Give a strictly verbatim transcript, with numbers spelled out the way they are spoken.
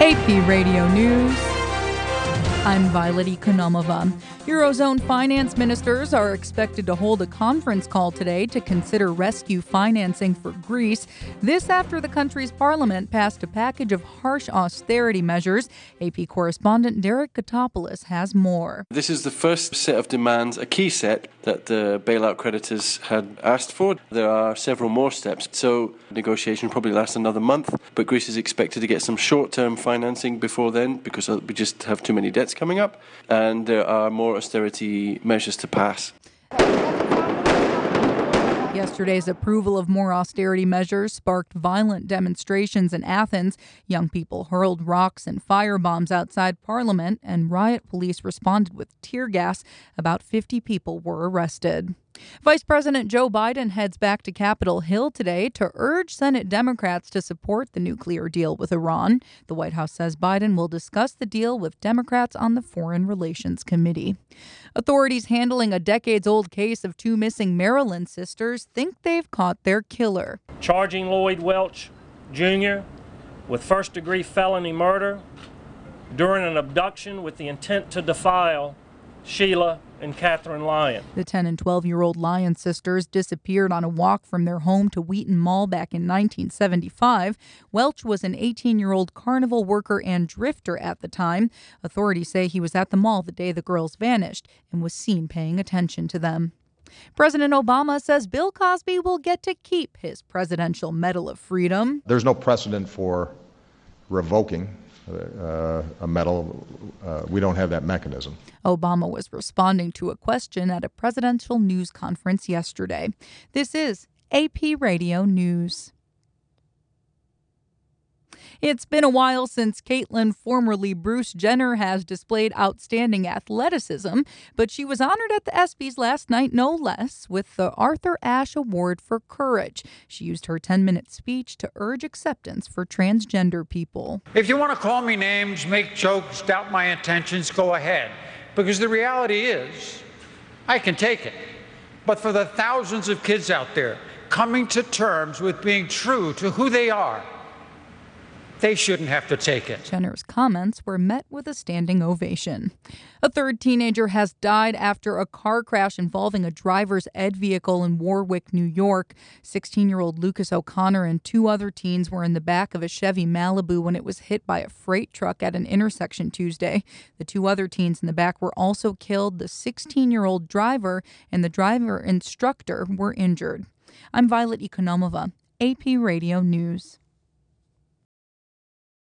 A P Radio News. I'm Violet Economova. Eurozone finance ministers are expected to hold a conference call today to consider rescue financing for Greece. This after the country's parliament passed a package of harsh austerity measures. A P correspondent Derek Katopoulos has more. This is the first set of demands, a key set that the bailout creditors had asked for. There are several more steps, so negotiation probably lasts another month, but Greece is expected to get some short-term financing before then because we just have too many debts coming up, and there are more austerity measures to pass. Yesterday's approval of more austerity measures sparked violent demonstrations in Athens. Young people hurled rocks and firebombs outside Parliament, and riot police responded with tear gas. About fifty people were arrested. Vice President Joe Biden heads back to Capitol Hill today to urge Senate Democrats to support the nuclear deal with Iran. The White House says Biden will discuss the deal with Democrats on the Foreign Relations Committee. Authorities handling a decades-old case of two missing Maryland sisters think they've caught their killer. Charging Lloyd Welch Junior with first-degree felony murder during an abduction with the intent to defile Sheila and Catherine Lyon. The ten and twelve-year-old Lyon sisters disappeared on a walk from their home to Wheaton Mall back in nineteen seventy-five. Welch was an eighteen-year-old carnival worker and drifter at the time. Authorities say he was at the mall the day the girls vanished and was seen paying attention to them. President Obama says Bill Cosby will get to keep his Presidential Medal of Freedom. There's no precedent for revoking Uh, a medal. Uh, we don't have that mechanism. Obama was responding to a question at a presidential news conference yesterday. This is A P Radio News. It's been a while since Caitlyn, formerly Bruce Jenner, has displayed outstanding athleticism, but she was honored at the ESPYs last night, no less, with the Arthur Ashe Award for Courage. She used her ten-minute speech to urge acceptance for transgender people. If you want to call me names, make jokes, doubt my intentions, go ahead. Because the reality is, I can take it. But for the thousands of kids out there coming to terms with being true to who they are, they shouldn't have to take it. Jenner's comments were met with a standing ovation. A third teenager has died after a car crash involving a driver's ed vehicle in Warwick, New York. sixteen-year-old Lucas O'Connor and two other teens were in the back of a Chevy Malibu when it was hit by a freight truck at an intersection Tuesday. The two other teens in the back were also killed. The sixteen-year-old driver and the driver instructor were injured. I'm Violet Economova, A P Radio News.